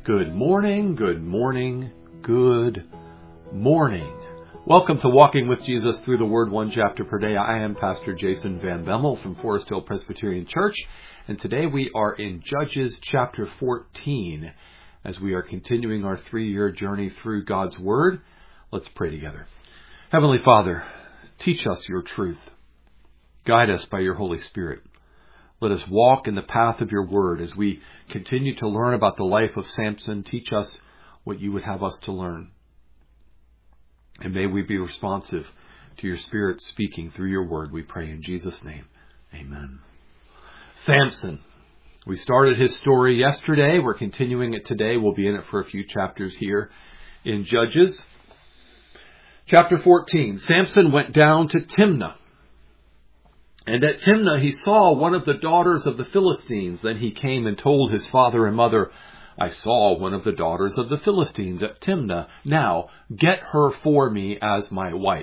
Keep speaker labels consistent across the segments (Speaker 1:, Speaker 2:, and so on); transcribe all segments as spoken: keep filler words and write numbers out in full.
Speaker 1: Good morning, good morning, good morning. Welcome to Walking with Jesus through the Word, one chapter per day. I am Pastor Jason Van Bemmel from Forest Hill Presbyterian Church, and today we are in Judges chapter fourteen as we are continuing our three-year journey through God's Word. Let's pray together. Heavenly Father, teach us your truth. Guide us by your Holy Spirit. Let us walk in the path of your word as we continue to learn about the life of Samson. Teach us what you would have us to learn. And may we be responsive to your Spirit speaking through your word, we pray in Jesus' name. Amen. Samson. We started his story yesterday. We're continuing it today. We'll be in it for a few chapters here in Judges. Chapter fourteen. Samson went down to Timnah. And at Timnah he saw one of the daughters of the Philistines. Then he came and told his father and mother, I saw one of the daughters of the Philistines at Timnah. Now get her for me as my wife.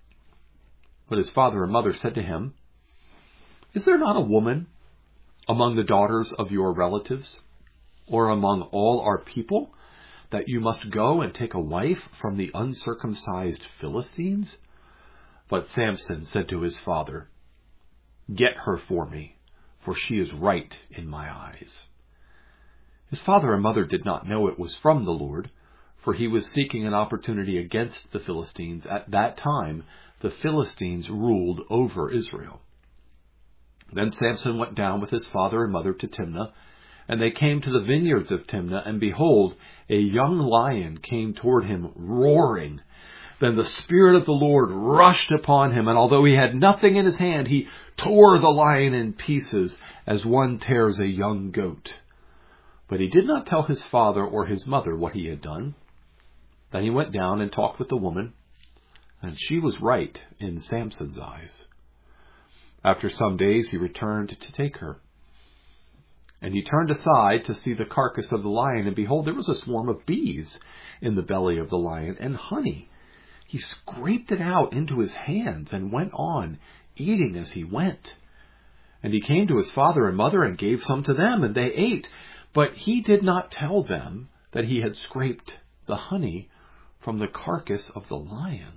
Speaker 1: But his father and mother said to him, Is there not a woman among the daughters of your relatives, or among all our people, that you must go and take a wife from the uncircumcised Philistines? But Samson said to his father, Get her for me, for she is right in my eyes. His father and mother did not know it was from the Lord, for he was seeking an opportunity against the Philistines. At that time, the Philistines ruled over Israel. Then Samson went down with his father and mother to Timnah, and they came to the vineyards of Timnah, and behold, a young lion came toward him, roaring. Then the Spirit of the Lord rushed upon him, and although he had nothing in his hand, he tore the lion in pieces as one tears a young goat. But he did not tell his father or his mother what he had done. Then he went down and talked with the woman, and she was right in Samson's eyes. After some days he returned to take her. And he turned aside to see the carcass of the lion, and behold, there was a swarm of bees in the belly of the lion, and honey. He scraped it out into his hands and went on, eating as he went. And he came to his father and mother and gave some to them, and they ate. But he did not tell them that he had scraped the honey from the carcass of the lion.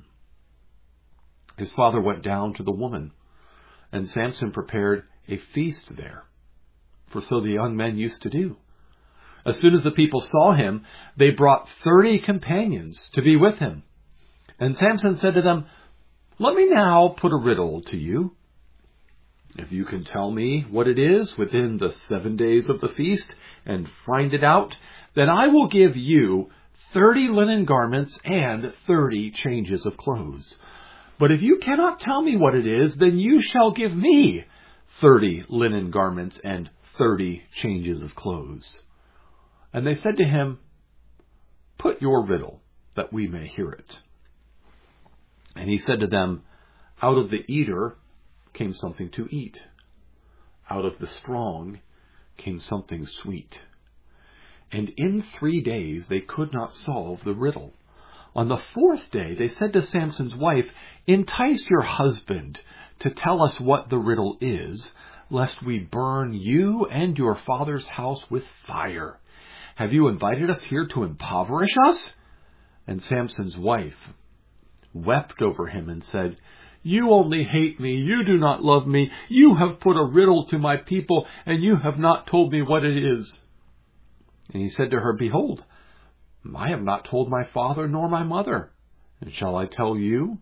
Speaker 1: His father went down to the woman, and Samson prepared a feast there, for so the young men used to do. As soon as the people saw him, they brought thirty companions to be with him. And Samson said to them, Let me now put a riddle to you. If you can tell me what it is within the seven days of the feast and find it out, then I will give you thirty linen garments and thirty changes of clothes. But if you cannot tell me what it is, then you shall give me thirty linen garments and thirty changes of clothes. And they said to him, Put your riddle, that we may hear it. And he said to them, Out of the eater came something to eat. Out of the strong came something sweet. And in three days they could not solve the riddle. On the fourth day they said to Samson's wife, Entice your husband to tell us what the riddle is, lest we burn you and your father's house with fire. Have you invited us here to impoverish us? And Samson's wife wept over him and said, You only hate me. You do not love me. You have put a riddle to my people, and you have not told me what it is. And he said to her, Behold, I have not told my father nor my mother. And shall I tell you?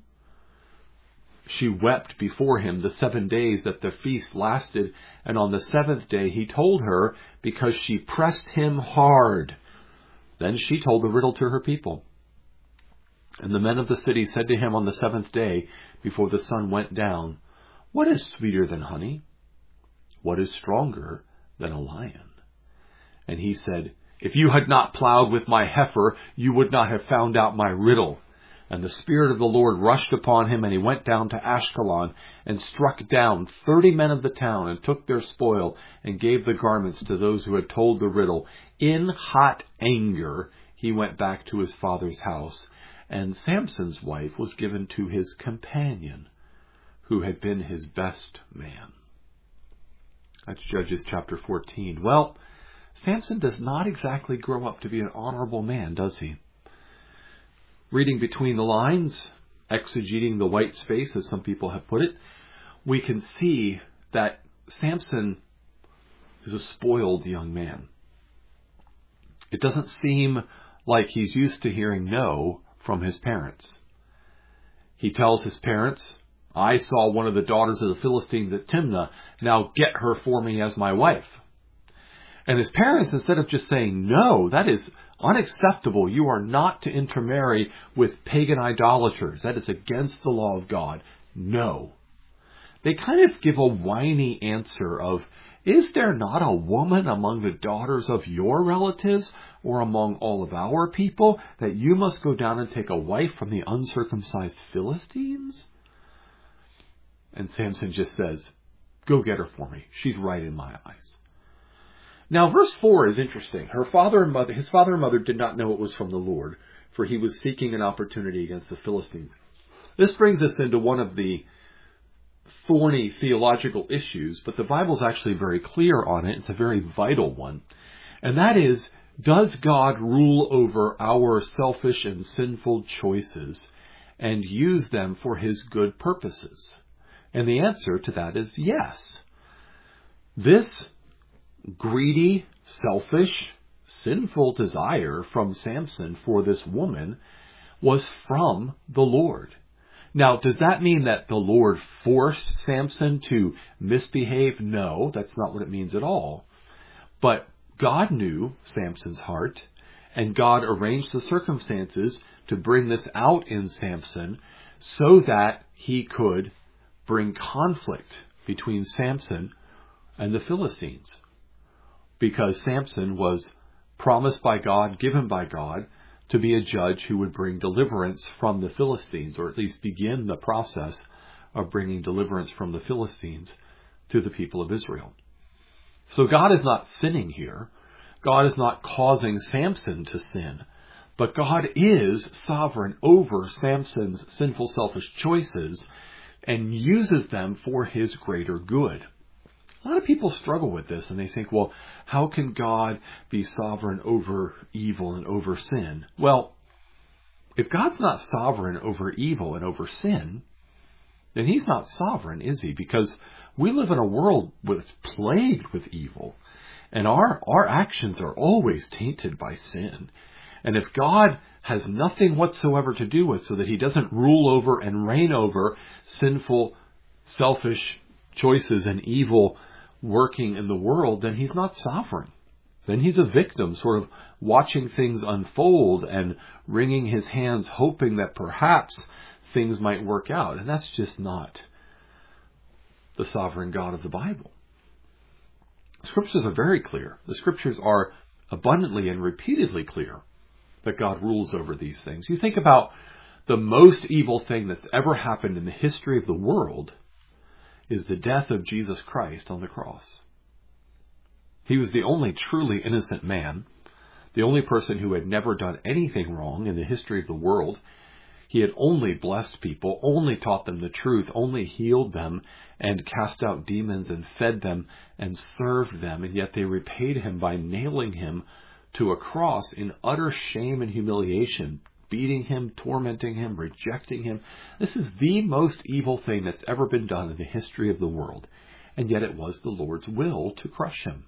Speaker 1: She wept before him the seven days that the feast lasted, and on the seventh day he told her, because she pressed him hard. Then she told the riddle to her people. And the men of the city said to him on the seventh day, before the sun went down, What is sweeter than honey? What is stronger than a lion? And he said, If you had not plowed with my heifer, you would not have found out my riddle. And the Spirit of the Lord rushed upon him, and he went down to Ashkelon, and struck down thirty men of the town, and took their spoil, and gave the garments to those who had told the riddle. In hot anger he went back to his father's house. And Samson's wife was given to his companion, who had been his best man. That's Judges chapter fourteen. Well, Samson does not exactly grow up to be an honorable man, does he? Reading between the lines, exegeting the white space, as some people have put it, we can see that Samson is a spoiled young man. It doesn't seem like he's used to hearing no from his parents. He tells his parents, I saw one of the daughters of the Philistines at Timnah. Now get her for me as my wife. And his parents, instead of just saying, no, that is unacceptable. You are not to intermarry with pagan idolaters. That is against the law of God. No. They kind of give a whiny answer of, is there not a woman among the daughters of your relatives or among all of our people that you must go down and take a wife from the uncircumcised Philistines? And Samson just says, go get her for me. She's right in my eyes. Now, verse four is interesting. Her father and mother, his father and mother did not know it was from the Lord, for he was seeking an opportunity against the Philistines. This brings us into one of the thorny theological issues, but the Bible's actually very clear on it. It's a very vital one. And that is, does God rule over our selfish and sinful choices and use them for his good purposes? And the answer to that is yes. This greedy, selfish, sinful desire from Samson for this woman was from the Lord. Now, does that mean that the Lord forced Samson to misbehave? No, that's not what it means at all. But God knew Samson's heart, and God arranged the circumstances to bring this out in Samson so that he could bring conflict between Samson and the Philistines. Because Samson was promised by God, given by God, to be a judge who would bring deliverance from the Philistines, or at least begin the process of bringing deliverance from the Philistines to the people of Israel. So God is not sinning here. God is not causing Samson to sin. But God is sovereign over Samson's sinful, selfish choices and uses them for his greater good. A lot of people struggle with this and they think, well, how can God be sovereign over evil and over sin? Well, if God's not sovereign over evil and over sin, then he's not sovereign, is he? Because we live in a world that's plagued with evil, and our, our actions are always tainted by sin. And if God has nothing whatsoever to do with, so that he doesn't rule over and reign over sinful, selfish choices and evil working in the world, then he's not sovereign. Then he's a victim, sort of watching things unfold and wringing his hands, hoping that perhaps things might work out. And that's just not the sovereign God of the Bible. Scriptures are very clear. The Scriptures are abundantly and repeatedly clear that God rules over these things. You think about the most evil thing that's ever happened in the history of the world is the death of Jesus Christ on the cross. He was the only truly innocent man, the only person who had never done anything wrong in the history of the world. He had only blessed people, only taught them the truth, only healed them and cast out demons and fed them and served them, and yet they repaid him by nailing him to a cross in utter shame and humiliation, beating him, tormenting him, rejecting him. This is the most evil thing that's ever been done in the history of the world. And yet it was the Lord's will to crush him.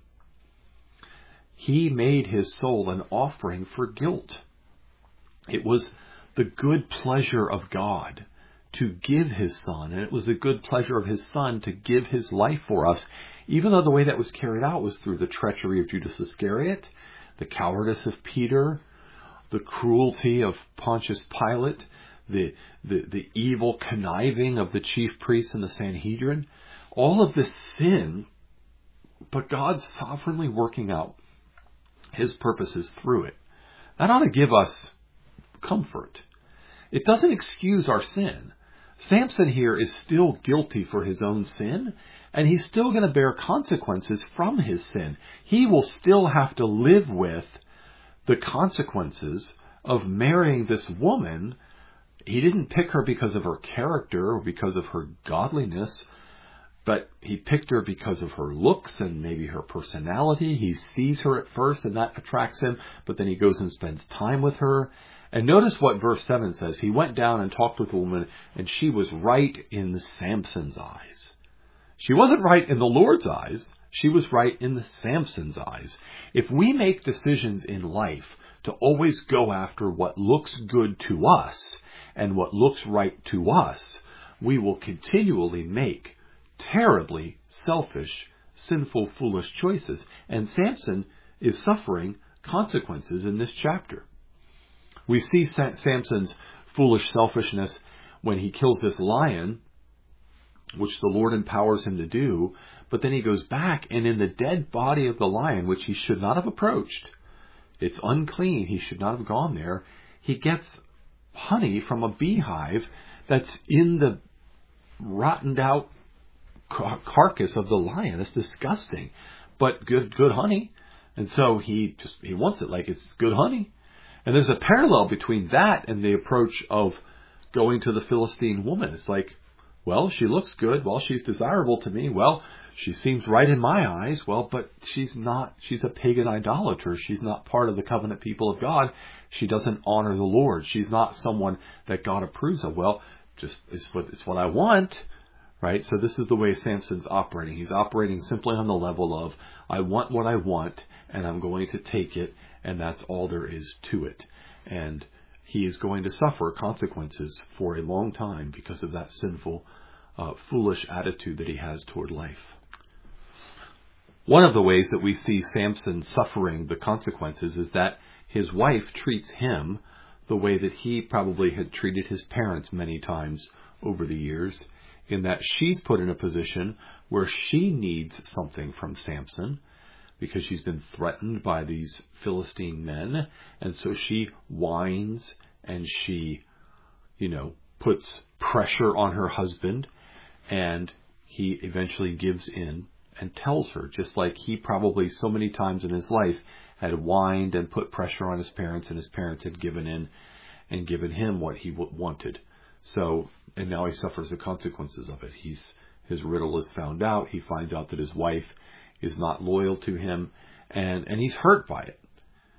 Speaker 1: He made his soul an offering for guilt. It was the good pleasure of God to give his Son, and it was the good pleasure of his Son to give his life for us, even though the way that was carried out was through the treachery of Judas Iscariot, the cowardice of Peter, the cruelty of Pontius Pilate, the, the, the evil conniving of the chief priests and the Sanhedrin. All of this sin, but God sovereignly working out his purposes through it. That ought to give us comfort. It doesn't excuse our sin. Samson here is still guilty for his own sin, and he's still going to bear consequences from his sin. He will still have to live with the consequences of marrying this woman. He didn't pick her because of her character or because of her godliness. But he picked her because of her looks and maybe her personality. He sees her at first and that attracts him, but then he goes and spends time with her. And notice what verse seven says. He went down and talked with the woman, and she was right in Samson's eyes. She wasn't right in the Lord's eyes. She was right in the Samson's eyes. If we make decisions in life to always go after what looks good to us and what looks right to us, we will continually make terribly selfish, sinful, foolish choices. And Samson is suffering consequences in this chapter. We see Samson's foolish selfishness when he kills this lion, which the Lord empowers him to do, but then he goes back and in the dead body of the lion, which he should not have approached, it's unclean, he should not have gone there, he gets honey from a beehive that's in the rotted out carcass of the lion. It's disgusting, but good, good honey. And so he just, he wants it like it's good honey. And there's a parallel between that and the approach of going to the Philistine woman. It's like, well, she looks good. Well, she's desirable to me. Well, she seems right in my eyes. Well, but she's not, she's a pagan idolater. She's not part of the covenant people of God. She doesn't honor the Lord. She's not someone that God approves of. Well, just, it's what, it's what I want. Right? So this is the way Samson's operating. He's operating simply on the level of, I want what I want, and I'm going to take it, and that's all there is to it. And he is going to suffer consequences for a long time because of that sinful, uh, foolish attitude that he has toward life. One of the ways that we see Samson suffering the consequences is that his wife treats him the way that he probably had treated his parents many times over the years, in that she's put in a position where she needs something from Samson because she's been threatened by these Philistine men. And so she whines and she, you know, puts pressure on her husband, and he eventually gives in and tells her, just like he probably so many times in his life had whined and put pressure on his parents, and his parents had given in and given him what he wanted. So, and now he suffers the consequences of it. He's, his riddle is found out. He finds out that his wife is not loyal to him, and, and he's hurt by it.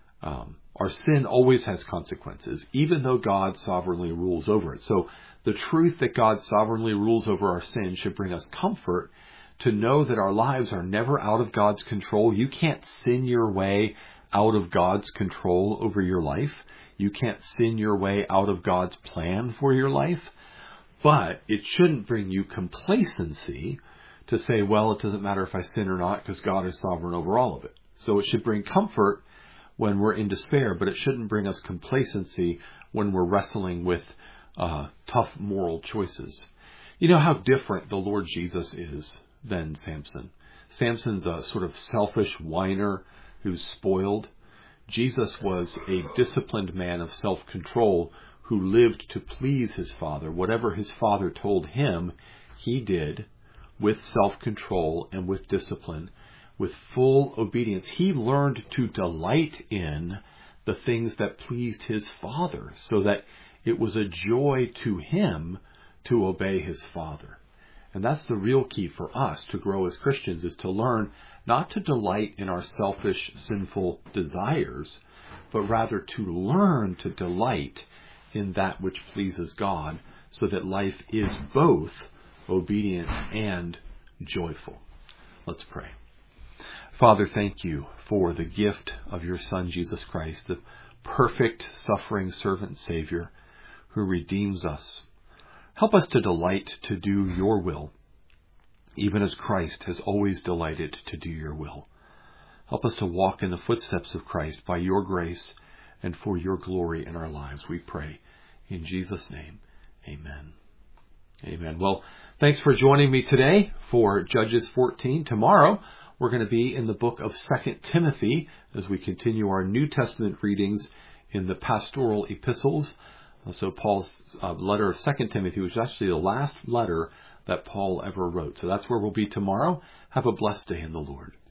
Speaker 1: Um, our sin always has consequences, even though God sovereignly rules over it. So the truth that God sovereignly rules over our sin should bring us comfort to know that our lives are never out of God's control. You can't sin your way out of God's control over your life. You can't sin your way out of God's plan for your life. But it shouldn't bring you complacency to say, well, it doesn't matter if I sin or not because God is sovereign over all of it. So it should bring comfort when we're in despair, but it shouldn't bring us complacency when we're wrestling with uh, tough moral choices. You know how different the Lord Jesus is than Samson. Samson's a sort of selfish whiner who's spoiled. Jesus was a disciplined man of self-control who lived to please his Father. Whatever his Father told him, he did with self-control and with discipline, with full obedience. He learned to delight in the things that pleased his Father, so that it was a joy to him to obey his Father. And that's the real key for us to grow as Christians, is to learn not to delight in our selfish, sinful desires, but rather to learn to delight in that which pleases God, so that life is both obedient and joyful. Let's pray. Father, thank you for the gift of your Son, Jesus Christ, the perfect suffering servant Savior who redeems us. Help us to delight to do your will, even as Christ has always delighted to do your will. Help us to walk in the footsteps of Christ by your grace and for your glory in our lives, we pray. In Jesus' name, amen. Amen. Well, thanks for joining me today for Judges fourteen. Tomorrow, we're going to be in the book of Second Timothy as we continue our New Testament readings in the pastoral epistles. So Paul's uh, letter of Second Timothy was actually the last letter that Paul ever wrote. So that's where we'll be tomorrow. Have a blessed day in the Lord.